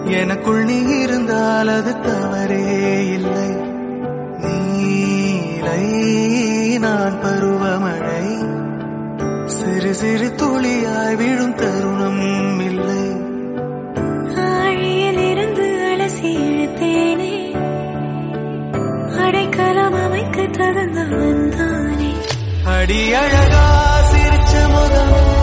எனக்குள் நீ இருந்தால் அது தவறே இல்லை. நீலை நான் பருவமழை, சிறு சிறு துளியாய் விழும் தருணம் இல்லை. ஆழியில் இருந்து அலசி இழுத்தேனே, அடைக்கலம் அமைக்க தகுந்தவன் தானே. அடி அழகா சிரிச்ச முகம்